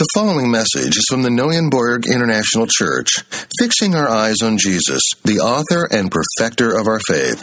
The following message is from the Neuenborg International Church, fixing our eyes on Jesus, the author and perfecter of our faith.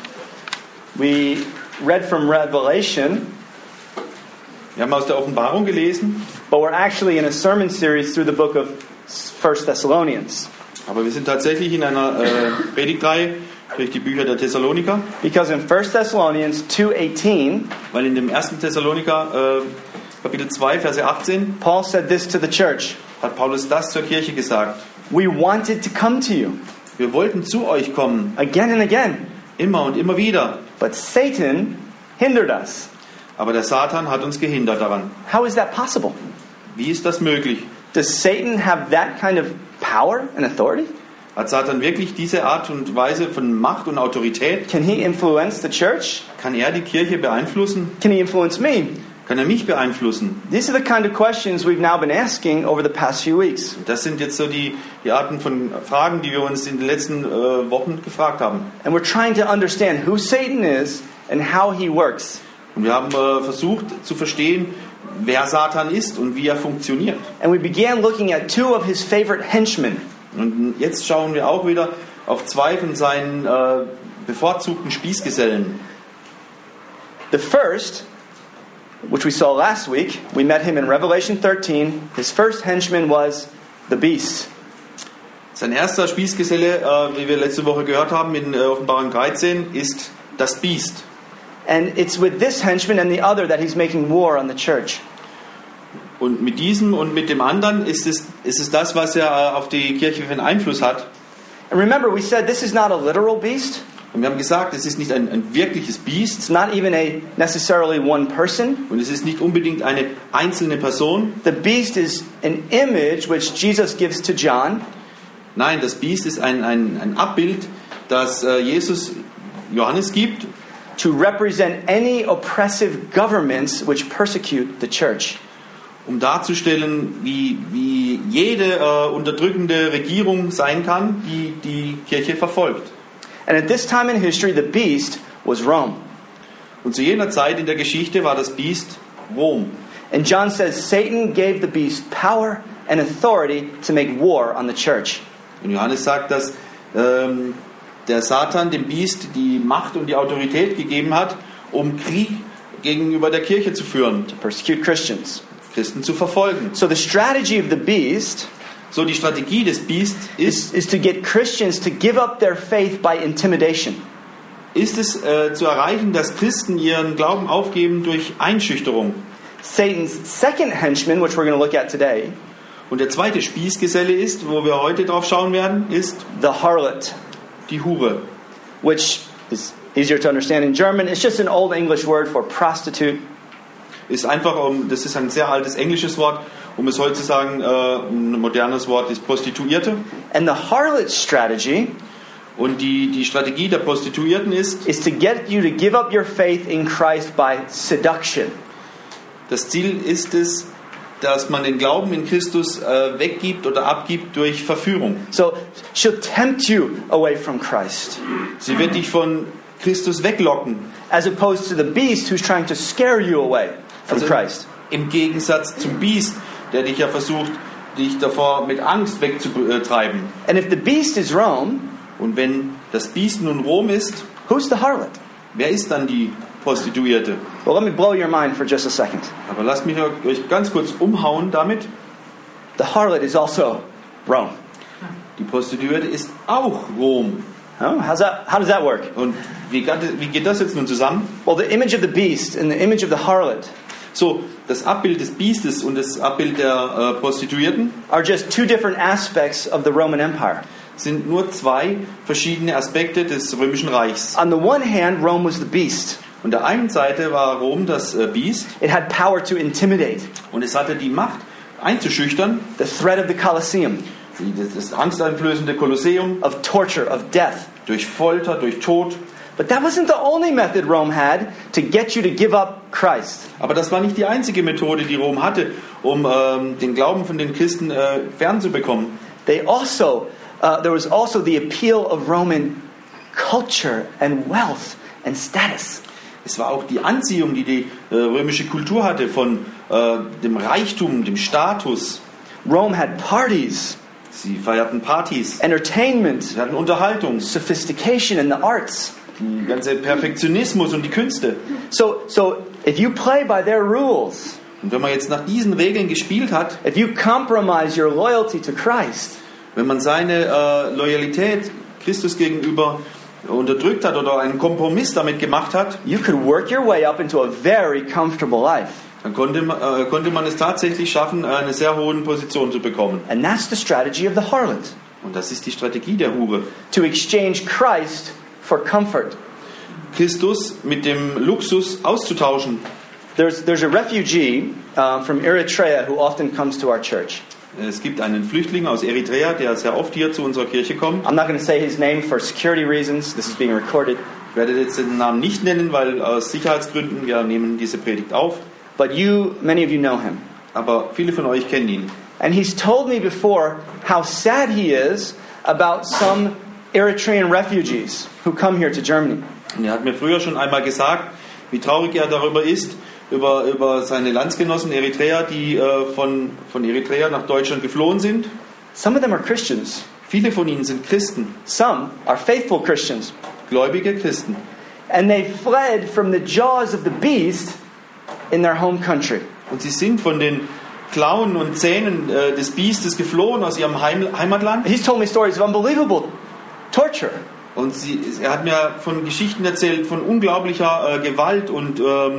We read from Revelation, Wir haben aus der Offenbarung gelesen, but we're actually in a sermon series through the book of 1 Thessalonians. aber wir sind tatsächlich in einer Predigtreihe durch die Bücher der Thessaloniker, Because in 1 Thessalonians 2:18, weil in dem 1. Thessaloniker Kapitel 2, Verse 18 Paul said this to the church: hat Paulus das zur Kirche gesagt. We wanted to come to you Wir wollten zu euch kommen, again and again, immer und immer wieder, but Satan hindered us. aber der Satan hat uns gehindert daran. How is that possible? Wie ist das möglich? Does Satan have that kind of power and authority? Hat Satan wirklich diese Art und Weise von Macht und Autorität? Can he influence the church? Kann er die Kirche beeinflussen? Can he influence me? Kann er mich beeinflussen? These are the kind of questions we've now been asking over the past few weeks. Das sind jetzt so die Arten von Fragen, die wir uns in den letzten Wochen gefragt haben. And we're trying to understand who Satan is and how he works. Und wir haben versucht zu verstehen, wer Satan ist und wie er funktioniert. And we began looking at two of his favorite henchmen. Und jetzt schauen wir auch wieder auf zwei von seinen bevorzugten Spießgesellen. The first, which we saw last week, we met him in Revelation 13. His first henchman was the beast. Sein erster Spießgeselle, wie wir letzte Woche gehört haben in Offenbarung 13, ist das Biest. And it's with this henchman and the other that he's making war on the church. Und mit diesem und mit dem anderen ist es das, was er auf die Kirche für einen Einfluss hat. And remember, we said this is not a literal beast. Und wir haben gesagt, es ist nicht ein wirkliches Biest It's not even necessarily one person. und es ist nicht unbedingt eine einzelne Person. The beast is an image which Jesus gives to John. Nein, das Biest ist ein Abbild, das Jesus Johannes gibt, To represent any oppressive governments which persecute the church. um darzustellen, wie jede unterdrückende Regierung sein kann, die die Kirche verfolgt. And at this time in history, the beast was Rome. Und zu jener Zeit in der Geschichte war das Biest Rom. And John says Satan gave the beast power and authority to make war on the church. Und Johannes sagt, dass der Satan dem Biest die Macht und die Autorität gegeben hat, um Krieg gegenüber der Kirche zu führen, To persecute Christians. Christen zu verfolgen. So the strategy of the beast So, die Strategie des Biest is to get Christians to give up their faith by intimidation. ist es zu erreichen, dass Christen ihren Glauben aufgeben durch Einschüchterung. Satan's second henchman, which we're going to look at today, Und der zweite Spießgeselle ist, wo wir heute drauf schauen werden, ist the harlot, die Hure. which is easier to understand in German. It's just an old English word for prostitute. Ist einfach, das ist ein sehr altes englisches Wort, um es heute zu sagen, ein modernes Wort ist Prostituierte. And the harlot's strategy Und die Strategie der Prostituierten is to get you to give up your faith in Christ by seduction. Das Ziel ist es, dass man den Glauben in Christus weggibt oder abgibt durch Verführung. So she'll tempt you away from Christ, Sie wird dich von Christus weglocken. as opposed to the beast who's trying to scare you away from Also Christ. im Gegensatz zum Biest, der dich ja versucht, dich davor mit Angst wegzutreiben. And if the beast is Rome, Und wenn das Biest nun Rom ist, who's the harlot? wer ist dann die Prostituierte? Well, let me blow your mind for just a second. Aber lasst mich euch ganz kurz umhauen damit. The harlot is also Rome. Die Prostituierte ist auch Rom. Oh, how does that work? Und wie geht das jetzt nun zusammen? Well, the image of the beast and the image of the harlot So, das Abbild des Biestes und das Abbild der Prostituierten are just two different aspects of the Roman Empire. sind nur zwei verschiedene Aspekte des Römischen Reichs. On the one hand, Rome was the beast. Und der einen Seite war Rom das Biest It had power to intimidate, und es hatte die Macht einzuschüchtern, the threat of the Colosseum, das angsteinflößende Kolosseum, of torture, of death. durch Folter, durch Tod. But that wasn't the only method Rome had to get you to give up Christ. Aber das war nicht die einzige Methode, die Rom hatte, um den Glauben von den Christen fernzubekommen. There was also the appeal of Roman culture and wealth and status. Es war auch die Anziehung, die die römische Kultur hatte von dem Reichtum, dem Status. Rome had parties, Sie feierten Partys, entertainment, sie hatten Unterhaltung, sophistication in the arts. die ganze Perfektionismus und die Künste. So if you play by their rules, Und wenn man jetzt nach diesen Regeln gespielt hat, if you compromise your loyalty to Christ, wenn man seine Loyalität Christus gegenüber unterdrückt hat oder einen Kompromiss damit gemacht hat, you could work your way up into a very comfortable life. dann konnte man es tatsächlich schaffen, eine sehr hohe Position zu bekommen. And that's the strategy of the harlot, Und das ist die Strategie der Hure. to exchange Christ for comfort. Christus mit dem Luxus auszutauschen. There's a refugee from Eritrea who often comes to our church. Es gibt einen Flüchtling aus Eritrea, der sehr oft hier zu unserer Kirche kommt. I'm not going to say his name for security reasons. This is being recorded. Ich werde jetzt den Namen nicht nennen, weil aus Sicherheitsgründen, wir nehmen diese Predigt auf. But many of you know him. Aber viele von euch kennen ihn. And he's told me before how sad he is about some Eritrean refugees who come here to Germany. Und er hat mir früher schon einmal gesagt, wie traurig er darüber ist, über seine Landsgenossen Eritreer, die von Eritrea nach Deutschland geflohen sind. Some of them are Christians. Viele von ihnen sind Christen, Some are faithful Christians. gläubige Christen. And they fled from the jaws of the beast in their home country. Und sie sind von den Klauen und Zähnen des Biestes geflohen aus ihrem Heimatland. He's told me stories of unbelievable torture. Und er hat mir von Geschichten erzählt, von unglaublicher Gewalt und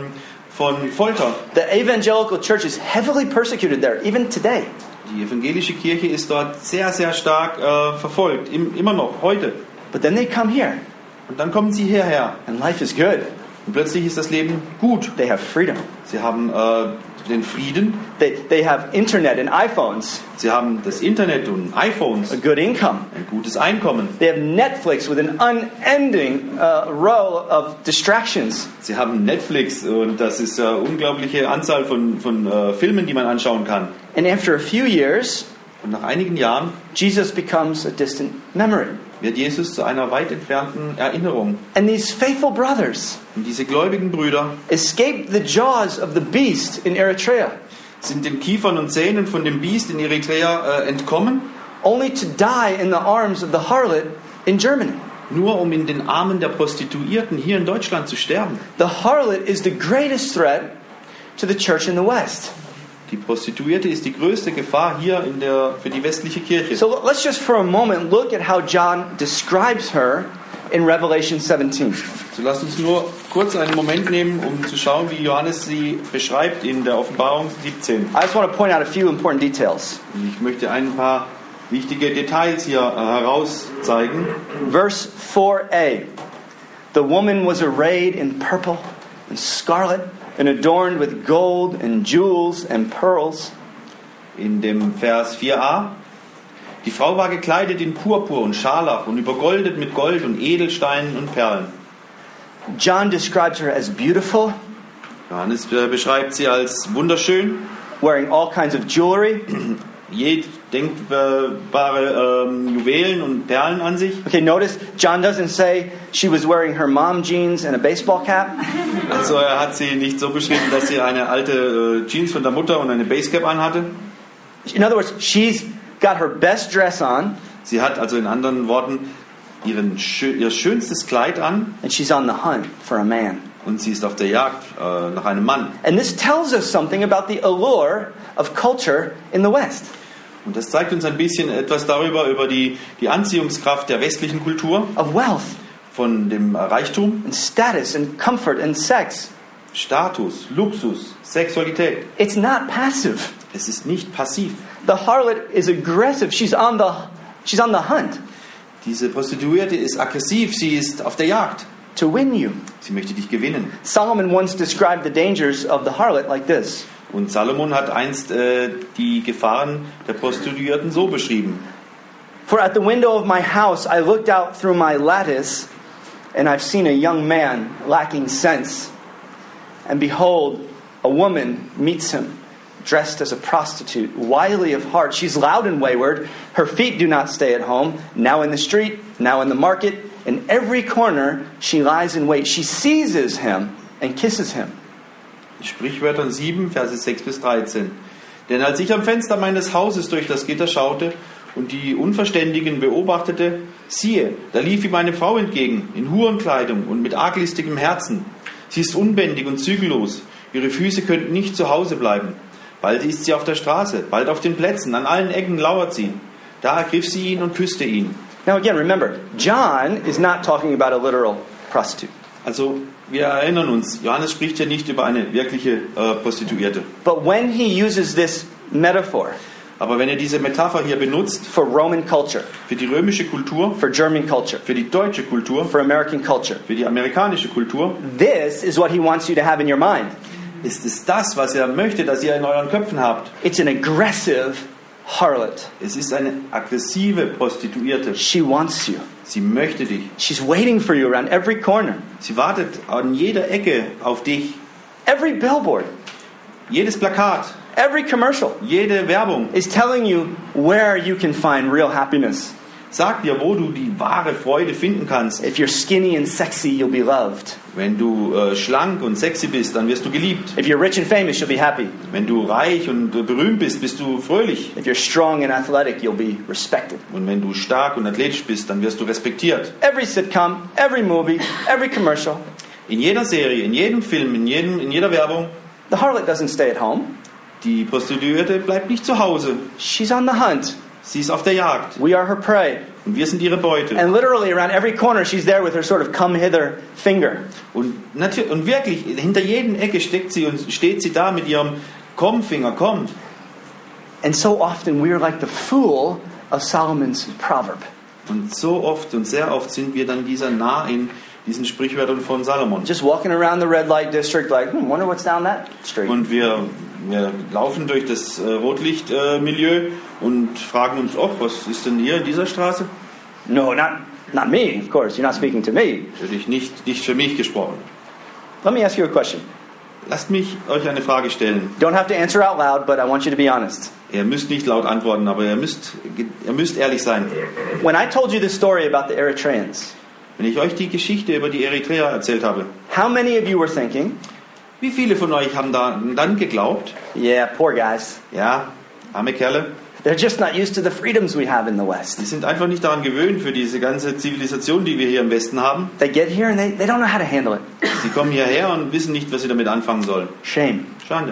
von Folter. The evangelical church is heavily persecuted there, even today. Die evangelische Kirche ist dort sehr, sehr stark verfolgt, immer noch, heute. But then they come here, Und dann kommen sie hierher. and life is good. Und plötzlich ist das Leben gut. They have freedom. Sie haben den Frieden, They have internet and iPhones, sie haben das Internet und iPhones, a good income. ein gutes Einkommen. They have Netflix with an unending row of distractions. Sie haben Netflix und das ist eine unglaubliche Anzahl von Filmen, die man anschauen kann. And after a few years, Und nach einigen Jahren Jesus becomes a distant memory. wird Jesus zu einer weit entfernten Erinnerung. And these faithful brothers Und diese gläubigen Brüder escaped the jaws of the beast in Eritrea, sind den Kiefern und Zähnen von dem Biest in Eritrea entkommen, only to die in the arms of the harlot in Germany. nur um in den Armen der Prostituierten hier in Deutschland zu sterben. The harlot is the greatest threat to the church in the West. Die Prostituierte ist die größte Gefahr hier für die westliche Kirche. So let's just for a moment look at how John describes her in Revelation 17. So lasst uns nur kurz einen Moment nehmen, um zu schauen, wie Johannes sie beschreibt in der Offenbarung 17. I just want to point out a few important details. Ich möchte ein paar wichtige Details hier herauszeigen. Verse 4a. The woman was arrayed in purple and scarlet and adorned with gold and jewels and pearls. In dem Vers 4a. Die Frau war gekleidet in Purpur und Scharlach und übergoldet mit Gold und Edelsteinen und Perlen. John describes her as beautiful, Johannes beschreibt sie als wunderschön, wearing all kinds of jewelry. denkbare Juwelen und Perlen an sich. Okay, notice John doesn't say she was wearing her mom jeans and a baseball cap. Also er hat sie nicht so beschrieben, dass sie eine alte Jeans von der Mutter und eine Basecap anhatte. In other words, she's got her best dress on Sie hat also in anderen Worten ihr schönstes Kleid an and she's on the hunt for a man. und sie ist auf der Jagd nach einem Mann. And this tells us something about the allure of culture in the West. Und das zeigt uns ein bisschen etwas darüber, über die Anziehungskraft der westlichen Kultur, Of wealth von dem Reichtum, and status and comfort and sex. Status, Luxus, Sexualität. It's not passive. Es ist nicht passiv. The harlot is aggressive. She's on the hunt Diese Prostituierte ist aggressiv, sie ist auf der Jagd. to win you. Sie möchte dich gewinnen. Solomon once described the dangers of the harlot like this. Und Salomon hat einst die Gefahren der Prostituierten so beschrieben. For at the window of my house I looked out through my lattice, and I've seen a young man lacking sense. And behold, a woman meets him, dressed as a prostitute, wily of heart. She's loud and wayward. Her feet do not stay at home. Now in the street, now in the market. In every corner she lies in wait. She seizes him and kisses him. Sprichwörtern 7, Verse 6 bis 13. Denn als ich am Fenster meines Hauses durch das Gitter schaute und die Unverständigen beobachtete, siehe, da lief ihm eine Frau entgegen, in Hurenkleidung und mit arglistigem Herzen. Sie ist unbändig und zügellos, ihre Füße könnten nicht zu Hause bleiben. Bald ist sie auf der Straße, bald auf den Plätzen, an allen Ecken lauert sie. Da ergriff sie ihn und küsste ihn. Now again, remember, John is not talking about a literal prostitute. Also, wir erinnern uns, Johannes spricht ja nicht über eine wirkliche Prostituierte. But when he uses this metaphor Aber wenn er diese Metapher hier benutzt, for Roman culture, für die römische Kultur, for German culture, für die deutsche Kultur, for American culture, für die amerikanische Kultur, this is what he wants you to have in your mind. ist es das, was er möchte, dass ihr in euren Köpfen habt. It's an aggressive harlot. Es ist eine aggressive Prostituierte. She wants you. Sie möchte dich. She's waiting for you around every corner. Sie wartet an jeder Ecke auf dich. Every billboard, Jedes Plakat, every commercial jede Werbung is telling you where you can find real happiness. sagt dir, wo du die wahre Freude finden kannst. If you're skinny and sexy, you'll be loved. Wenn du schlank und sexy bist, dann wirst du geliebt. If you're rich and famous, you'll be happy. Wenn du reich und berühmt bist, bist du fröhlich. If you're strong and athletic, you'll be respected. Und wenn du stark und athletisch bist, dann wirst du respektiert. Every sitcom, every movie, every commercial, In jeder Serie, in jedem Film, in jeder Werbung, the harlot doesn't stay at home. die Prostituierte bleibt nicht zu Hause. She's on the hunt. Sie ist auf der Jagd. We are her prey. Und wir sind ihre Beute. And literally around every corner, she's there with her sort of come hither finger. Und wirklich, hinter jedem Ecke steht sie da mit ihrem Kommfinger, komm. And so often we are like the fool of Solomon's proverb. Und so oft und sehr oft sind wir dann dieser nah in diesen Sprichwörtern von Salomon. Just walking around the red light district like, wonder what's down that street. Und wir laufen durch das Rotlichtmilieu und fragen uns, was ist denn hier in dieser Straße? No, not me, of course. You're not speaking to me. Natürlich nicht für mich gesprochen. Let me ask you a question. Lasst mich euch eine Frage stellen. Don't have to answer out loud, but I want you to be honest. Ihr müsst nicht laut antworten, aber ihr müsst ehrlich sein. When I told you the story about the Eritreans, Wenn ich euch die Geschichte über die Eritreer erzählt habe, how many of you were thinking, wie viele von euch haben dann geglaubt, yeah, poor guys. ja, arme Kerle, They're just not used to the freedoms we have in the West. die sind einfach nicht daran gewöhnt für diese ganze Zivilisation, die wir hier im Westen haben. They get here and they don't know how to handle it. Sie kommen hierher und wissen nicht, was sie damit anfangen sollen. Shame. Schande.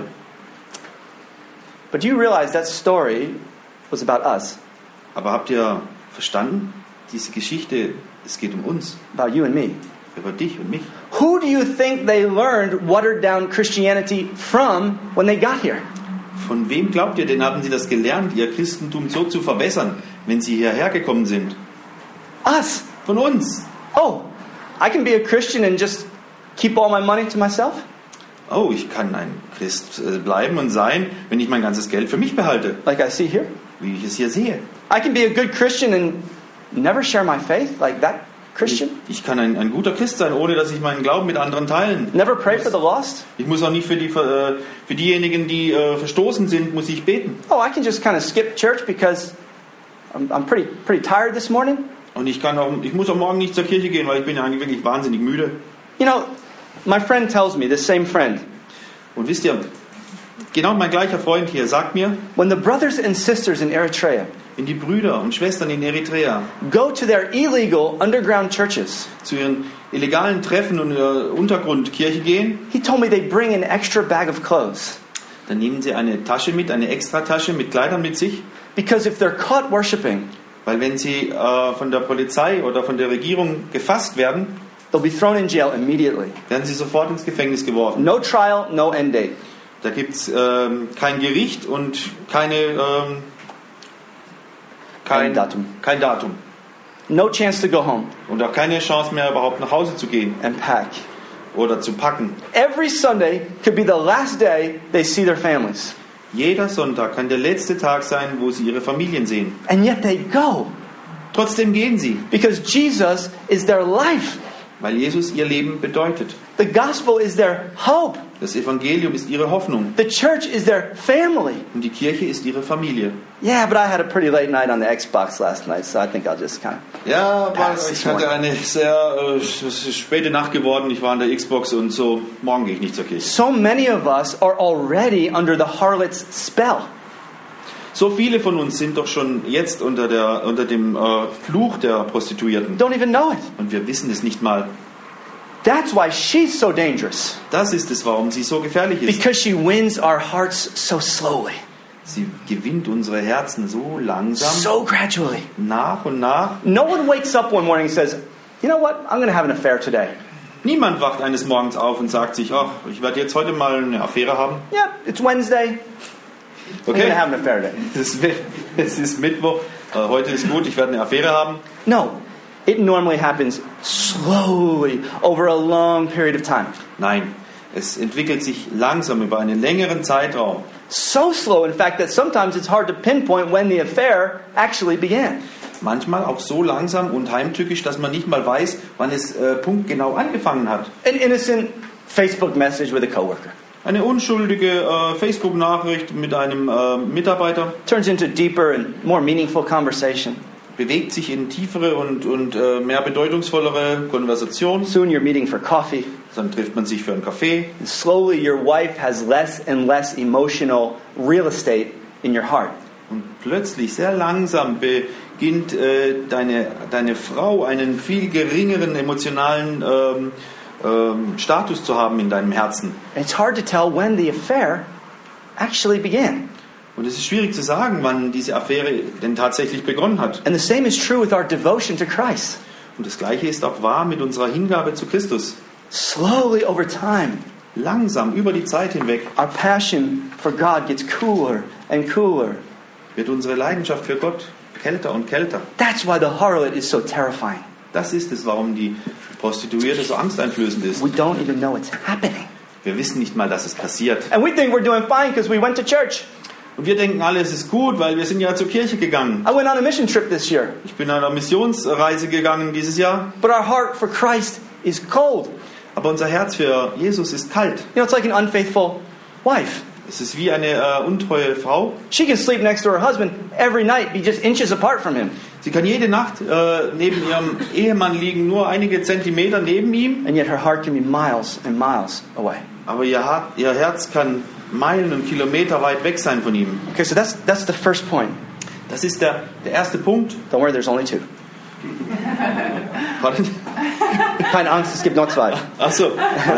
But do you realize that story was about us, Aber habt ihr verstanden? Diese Geschichte, es geht um uns, about you and me? über dich und mich. Who do you think they learned watered down Christianity from when they got here? Von wem glaubt ihr denn, haben sie das gelernt, ihr Christentum so zu verbessern, wenn sie hierher gekommen sind? Us. Von uns. Oh, I can be a Christian and just keep all my money to myself? Oh, ich kann ein Christ bleiben und sein, wenn ich mein ganzes Geld für mich behalte, Like I see here? wie ich es hier sehe. I can be a good Christian and never share my faith like that Christian? Ich kann ein guter Christ sein, ohne dass ich meinen Glauben mit anderen teilen. Never pray for the lost? Ich muss auch nicht für diejenigen, die verstoßen sind, muss ich beten. Oh, I can just kind of skip church because I'm pretty tired this morning? Und ich muss auch morgen nicht zur Kirche gehen, weil ich bin ja eigentlich wirklich wahnsinnig müde. You know, my friend tells me, this same friend, Und wisst ihr, genau mein gleicher Freund hier sagt mir, when the brothers and sisters in Eritrea wenn die Brüder und Schwestern in Eritrea go to their illegal underground churches, zu ihren illegalen Treffen und Untergrundkirche gehen, he told me they bring an extra bag of clothes. dann nehmen sie eine Tasche mit, eine Extratasche mit Kleidern mit sich, Because if they're caught worshiping, weil wenn sie von der Polizei oder von der Regierung gefasst werden, they'll be thrown in jail immediately. werden sie sofort ins Gefängnis geworfen. No trial, no end date. Da gibt es kein Gericht und kein Datum. Kein Datum. No chance to go home Und auch keine Chance mehr, überhaupt nach Hause zu gehen and pack. oder zu packen. Every Sunday could be the last day they see their families. Jeder Sonntag kann der letzte Tag sein, wo sie ihre Familien sehen. And yet they go Trotzdem gehen sie, because Jesus is their life. weil Jesus ihr Leben bedeutet. The gospel is their hope. Das Evangelium ist ihre Hoffnung. The church is their family. Und die Kirche ist ihre Familie. Yeah, but I had a pretty late night on the Xbox last night, so I think I'll just kind of... Ja, ich hatte eine sehr späte Nacht geworden. Ich war an der Xbox und so, morgen gehe ich nicht zur Kirche. So many of us are already under the harlot's spell. So viele von uns sind doch schon jetzt unter dem Fluch der Prostituierten. Don't even know it. Und wir wissen es nicht mal. That's why she's so dangerous. Das ist es, warum sie so gefährlich ist. Because she wins our hearts so slowly. Sie gewinnt unsere Herzen so langsam, So gradually. nach und nach. No one wakes up one morning and says, you know what, I'm going to have an affair today. Niemand wacht eines Morgens auf und sagt sich, ach, ich werde jetzt heute mal eine Affäre haben. Yeah, it's Wednesday. I'm going Okay, to have an affair today. es ist Mittwoch, heute ist gut, ich werde eine Affäre haben. No, it normally happens slowly over a long period of time. Nein, es entwickelt sich langsam über einen längeren Zeitraum. So slow, in fact, that sometimes it's hard to pinpoint when the affair actually began. Manchmal auch so langsam und heimtückisch, dass man nicht mal weiß, wann es punktgenau angefangen hat. An innocent Facebook message with a coworker Eine unschuldige Facebook-Nachricht mit einem Mitarbeiter turns into deeper and more meaningful conversation. bewegt sich in tiefere und mehr bedeutungsvollere Konversation. Soon you're meeting for coffee. Dann trifft man sich für einen Kaffee. And slowly your wife has less and less emotional real estate in your heart. Und plötzlich, sehr langsam, beginnt deine Frau einen viel geringeren emotionalen Status zu haben in deinem Herzen. And it's hard to tell when the affair actually began. Und es ist schwierig zu sagen, wann diese Affäre denn tatsächlich begonnen hat. And the same is true with our devotion to Christ. Und das Gleiche ist auch wahr mit unserer Hingabe zu Christus. Slowly over time, Langsam, über die Zeit hinweg, our passion for God gets cooler and cooler. wird unsere Leidenschaft für Gott kälter und kälter. That's why the harlot is so terrifying. Das ist es, warum die Prostituierte so angsteinflößend ist. We don't even know it's happening. Wir wissen nicht mal, dass es passiert. And we think we're doing fine because we went to church. Und wir denken alle, es ist gut, weil wir sind ja zur Kirche gegangen. I went on a mission trip this year. Ich bin an einer Missionsreise gegangen dieses Jahr. But our heart for Christ is cold. Aber unser Herz für Jesus ist kalt. You know, it's like an unfaithful wife. Es ist wie eine untreue Frau. She can sleep next to her husband every night, be just inches apart from him. Sie kann jede Nacht neben ihrem Ehemann liegen, nur einige Zentimeter neben ihm. And yet her heart can be miles and miles away. Aber ihr Herz kann Meilen und Kilometer weit weg sein von ihm. Okay, so that's the first point. Das ist der erste Punkt. Don't worry, there's only two. Pardon? Keine Angst, es gibt noch zwei. Ach so.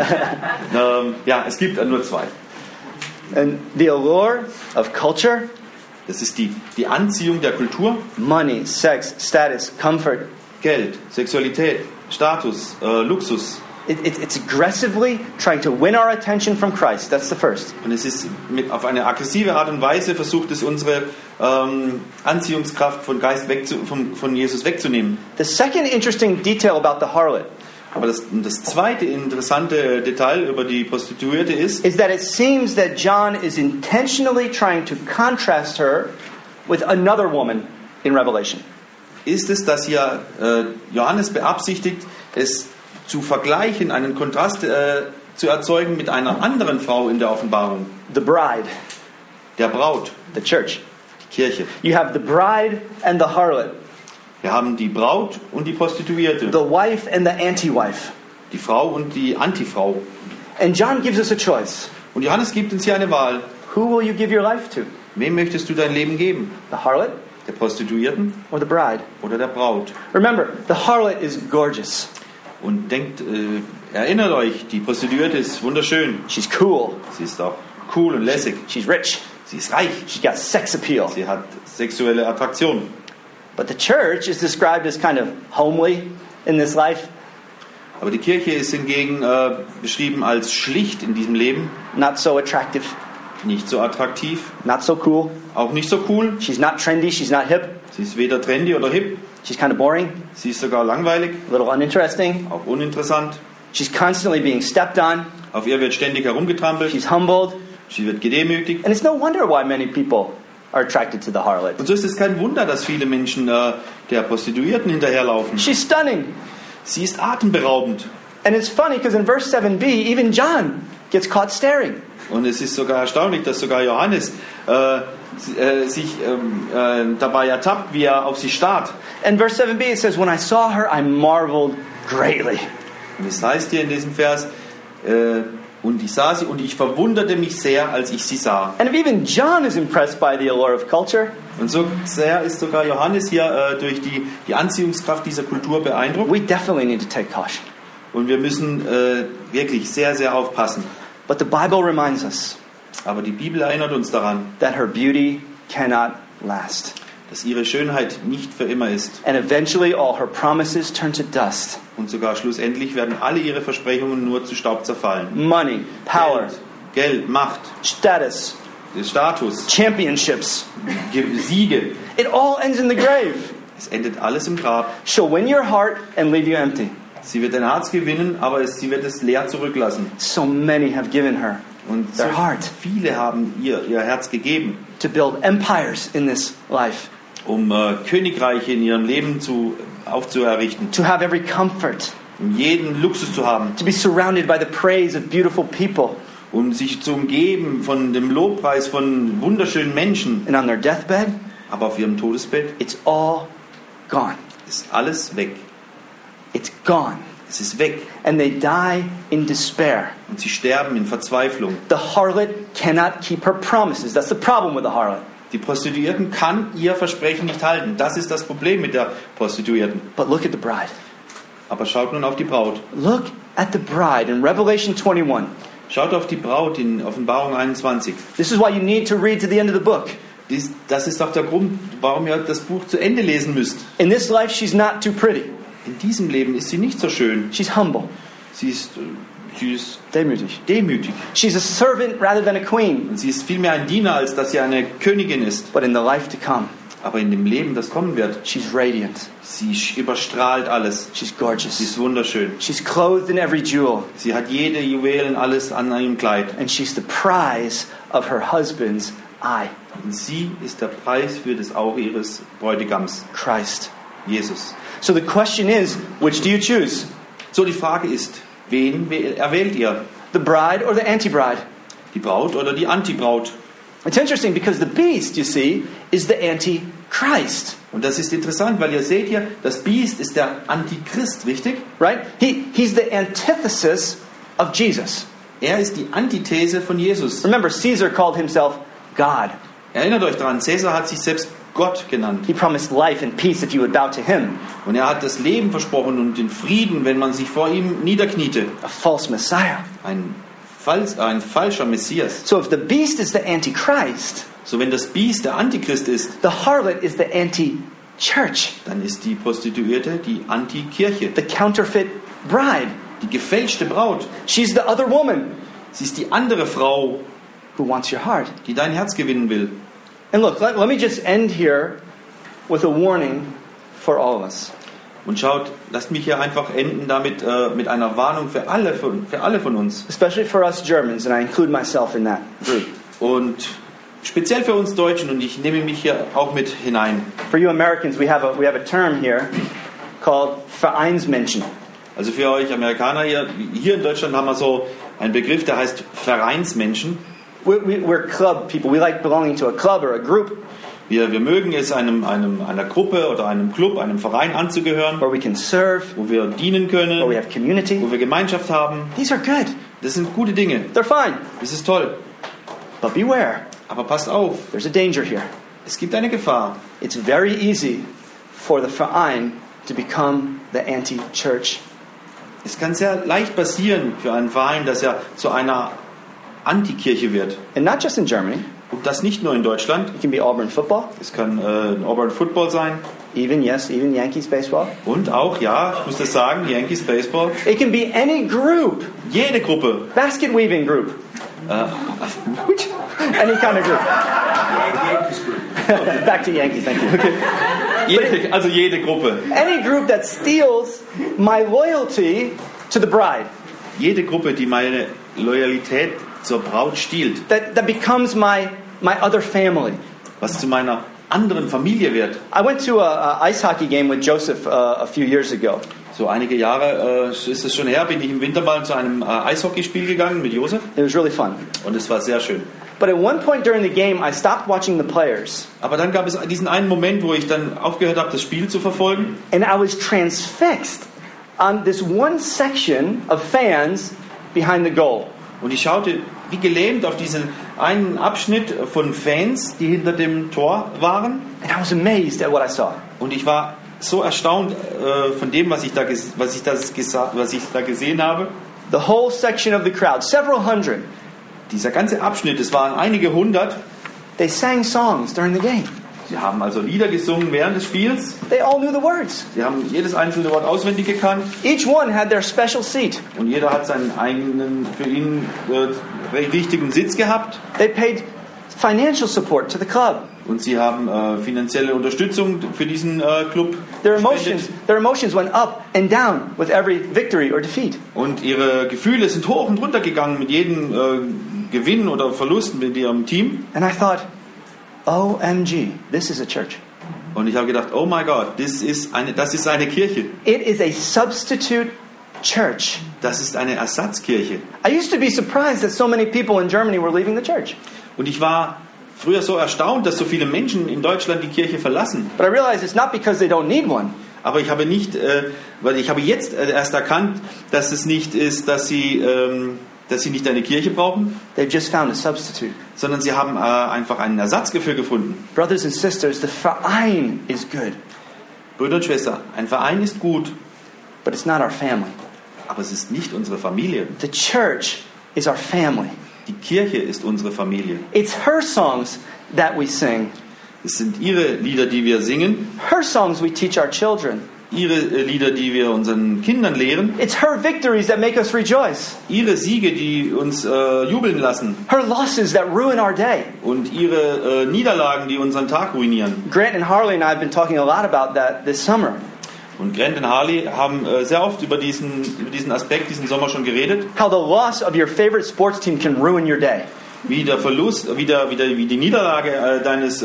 Ja, es gibt nur zwei. And the allure of culture, Das ist die Anziehung der Kultur. money, sex, status, comfort. Geld, Sexualität, Status, Luxus. It's aggressively trying to win our attention from Christ. That's the first. Und es ist auf eine aggressive Art und Weise versucht es unsere Anziehungskraft von Jesus wegzunehmen. The second interesting detail about the harlot Aber das zweite interessante Detail über die Prostituierte ist, is that it seems that John is intentionally trying to contrast her with another woman in Revelation. ist es, dass hier Johannes beabsichtigt, es zu vergleichen, einen Kontrast zu erzeugen mit einer anderen Frau in der Offenbarung, The bride, der Braut, the church. die Kirche. You have the bride and the harlot, Wir haben die Braut und die Prostituierte, the wife and the anti-wife. die Frau und die Antifrau. And John gives us a choice. Und Johannes gibt uns hier eine Wahl. Who will you give your life to? Wem möchtest du dein Leben geben? The harlot Der Prostituierten or the bride? oder der Braut? Remember, the harlot is gorgeous. Und erinnert euch, die Prostituierte ist wunderschön. She's cool. Sie ist auch cool und lässig. She's rich. Sie ist reich. She's got sex appeal. Sie hat sexuelle Attraktion. But the church is described as kind of homely in this life, Aber die Kirche ist hingegen beschrieben als schlicht in diesem Leben, not so attractive, nicht so attraktiv, not so cool. auch nicht so cool. She's not trendy, she's not hip. Sie ist weder trendy oder hip, She's kind of boring, sie ist sogar langweilig, a little uninteresting. auch uninteressant. She's constantly being stepped on. Auf ihr wird ständig herumgetrampelt, She's humbled. sie wird gedemütigt. And it's no wonder why many people are attracted to the harlot. Und so ist es kein Wunder, dass viele Menschen der Prostituierten hinterherlaufen. She's stunning. Sie ist atemberaubend. And it's funny because in verse 7b, even John gets caught staring. Und es ist sogar erstaunlich, dass sogar Johannes sich dabei ertappt, wie er auf sie starrt. In verse 7b it says, when I saw her, I marveled greatly. Und es heißt hier in diesem Vers, und ich sah sie und ich verwunderte mich sehr, als ich sie sah. And if even John is impressed by the allure of culture, Und so sehr ist sogar Johannes hier durch die Anziehungskraft dieser Kultur beeindruckt. we definitely need to take caution. Und wir müssen wirklich sehr, sehr aufpassen. But the Bible reminds us Aber die Bibel erinnert uns daran, that her beauty cannot last. dass ihre Schönheit nicht für immer ist. And eventually all her promises turn to dust. Und sogar schlussendlich werden alle ihre Versprechungen nur zu Staub zerfallen. Money, power, Geld, Macht, status, Status, championships. Siege. It all ends in the grave. Es endet alles im Grab. She'll win your heart and leave you empty. Sie wird dein Herz gewinnen, aber sie wird es leer zurücklassen. So many have given her Und so their heart viele haben ihr Herz gegeben, to build empires in this life, um Königreiche in ihrem Leben aufzuerrichten, to have every comfort, um jeden Luxus zu haben, to be surrounded by the praise of beautiful people. um sich zu umgeben von dem Lobpreis von wunderschönen Menschen. And on their deathbed, Aber auf ihrem Todesbett it's all gone. ist alles weg. It's gone. Es ist weg. And they die in despair. Und sie sterben in Verzweiflung. The harlot cannot keep her promises. That's the problem with the harlot. Die Prostituierten kann ihr Versprechen nicht halten. Das ist das Problem mit der Prostituierten. But look at the bride. Aber schaut nun auf die Braut. Look at the bride in Revelation 21. Schaut auf die Braut in Offenbarung 21. This is why you need to read to the end of the book. Das ist auch der Grund, warum ihr das Buch zu Ende lesen müsst. In this life, she's not too pretty. In diesem Leben ist sie nicht so schön. She's humble, Sie ist demütig. demütig. She's a servant rather than a queen. Und sie ist vielmehr ein Diener, als dass sie eine Königin ist. But in the life to come, Aber in dem Leben, das kommen wird, she's radiant. sie überstrahlt alles. She's Sie gorgeous. ist wunderschön. She's clothed in every jewel. Sie hat jede Juwelen, alles an ihrem Kleid. And she's the prize of her husband's eye, Und sie ist der Preis für das Auge ihres Bräutigams, Christ. Jesus. So the question is, which do you choose? So, die Frage ist, wen erwählt ihr? The bride or the anti-bride? Die Braut oder die Antibraut? It's interesting because the beast, you see, is the anti-Christ. Und das ist interessant, weil ihr seht hier, das Biest ist der Antichrist, richtig? Right? He's the antithesis of Jesus. Er ist die Antithese von Jesus. Remember, Caesar called himself God. Erinnert euch daran, Cäsar hat sich selbst Gott genannt. He promised life and peace if you would bow to him. Und er hat das Leben versprochen und den Frieden, wenn man sich vor ihm niederkniete. A false Messiah. Ein falscher Messias. So if the beast is the antichrist, So, wenn das Biest der Antichrist ist, the harlot is the anti-church, dann ist die Prostituierte die Antikirche. the counterfeit bride. Die gefälschte Braut. She's the other woman Sie ist die andere Frau, who wants your heart. die dein Herz gewinnen will. And look, let me just end here with a warning for all of us. Und schaut, lasst mich hier einfach enden damit mit einer Warnung für alle von uns. Especially for us Germans, and I include myself in that group. Und speziell für uns Deutschen, und ich nehme mich hier auch mit hinein. For you Americans, we have a term here called Vereinsmenschen. Also für euch Amerikaner hier in Deutschland haben wir so einen Begriff, der heißt Vereinsmenschen. We're club people. We like belonging to a club or a group Wir mögen es, einer Gruppe oder einem Club, einem Verein anzugehören, where we can serve, wo wir dienen where we können, have community. wo wir Gemeinschaft haben. These are good. Das sind gute Dinge. They're fine. Das ist toll. But beware. Aber passt auf, There's a danger here. es gibt eine Gefahr. It's very easy for the Verein to become the anti-church. Es kann sehr leicht passieren für einen Verein, dass er zu einer Antikirche wird. And not just in Germany. Und das nicht nur in Deutschland. It can be Auburn football. Es kann Auburn Football sein. Even Yankees baseball. Und auch, ja, ich muss das sagen, Yankees Baseball. It can be any group. Jede Gruppe. Basket weaving group. Any kind of group. Back to Yankees, thank you. Okay. Also jede Gruppe. Any group that steals my loyalty to the bride. Jede Gruppe, die meine Loyalität zur Braut stiehlt. That becomes my other family. Was zu meiner anderen Familie wird. I went to a ice hockey game with Joseph a few years ago. So einige Jahre ist es schon her, bin ich im Winter mal zu einem Eishockeyspiel gegangen mit Josef It was really fun. und es war sehr schön. But at one point during the game, I stopped watching the players, Aber dann gab es diesen einen Moment, wo ich dann aufgehört habe, das Spiel zu verfolgen. and I was transfixed on this one section of fans behind the goal. Und ich schaute wie gelähmt auf diesen einen Abschnitt von Fans, die hinter dem Tor waren. And I was amazed at what I saw. Und ich war so erstaunt von dem, was ich da gesehen habe. The whole section of the crowd, several hundred, Dieser ganze Abschnitt, es waren einige hundert. they sang songs during the game. Sie haben also Lieder gesungen während des Spiels. They all knew the words. Sie haben jedes einzelne Wort auswendig gekannt. Each one had their special seat. Und jeder hat seinen eigenen, für ihn richtigen Sitz gehabt. They paid financial support to the club. Und sie haben finanzielle Unterstützung für diesen Club Their gespendet. emotions went up and down with every victory or defeat. Und ihre Gefühle sind hoch und runter gegangen mit jedem Gewinn oder Verlust mit ihrem Team. And I thought, OMG, this is a church. Und ich habe gedacht, oh mein Gott, das ist eine Kirche. It is a substitute church. Das ist eine Ersatzkirche. I used to be surprised that so many people in Germany were leaving the church. Und ich war früher so erstaunt, dass so viele Menschen in Deutschland die Kirche verlassen. But I realized it's not because they don't need one. Aber ich habe jetzt erst erkannt, dass es nicht ist, dass sie nicht eine Kirche brauchen, They've just found a substitute. sondern sie haben einfach einen Ersatz dafür gefunden. Brothers and sisters, the Verein is good, Brüder und Schwestern, ein Verein ist gut, but it's not our family. aber es ist nicht unsere Familie. The church is our family. Die Kirche ist unsere Familie. It's her songs that we sing, Es sind ihre Lieder, die wir singen, her songs we teach our children. ihre Lieder, die wir unseren Kindern lehren, It's her victories that make us rejoice, ihre Siege, die uns jubeln lassen her losses that ruin our day. und ihre Niederlagen, die unseren Tag ruinieren. Grant and Harley and I have been talking a lot about that this summer. Und Grant und Harley haben sehr oft über diesen Aspekt diesen Sommer schon geredet, How the loss of your favorite sports team can ruin your day. wie der Verlust, wie die Niederlage deines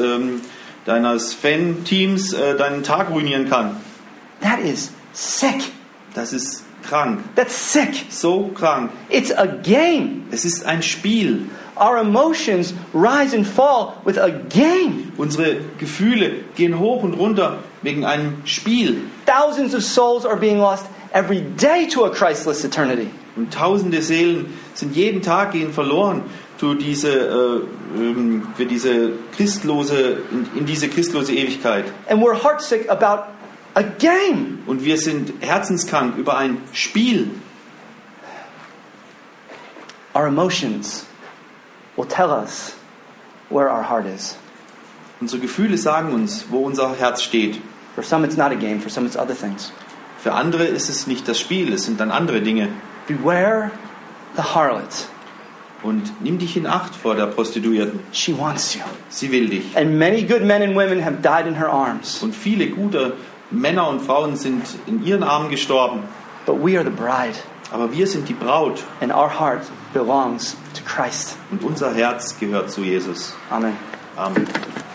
Fan-Teams deinen Tag ruinieren kann. That is sick. Das ist krank, That's sick. so krank. It's a game. Es ist ein Spiel. Our emotions rise and fall with a game. Unsere Gefühle gehen hoch und runter wegen einem Spiel. Thousands of souls are being lost every day to a Christless eternity. Und tausende Seelen sind jeden Tag gehen verloren für diese christlose Ewigkeit. And we're heartsick about a game. Und wir sind herzenskrank über ein Spiel. Our emotions will tell us where our heart is. Unsere Gefühle sagen uns, wo unser Herz steht. For some it's not a game, for some it's other things. Für andere ist es nicht das Spiel, es sind dann andere Dinge. Beware the harlot. Und nimm dich in Acht vor der Prostituierten. She wants you. Sie will dich. And many good men and women have died in her arms. Und viele gute Männer und Frauen sind in ihren Armen gestorben. But we are the bride. Aber wir sind die Braut And our heart belongs to Christ. und unser Herz gehört zu Jesus. Amen. Amen.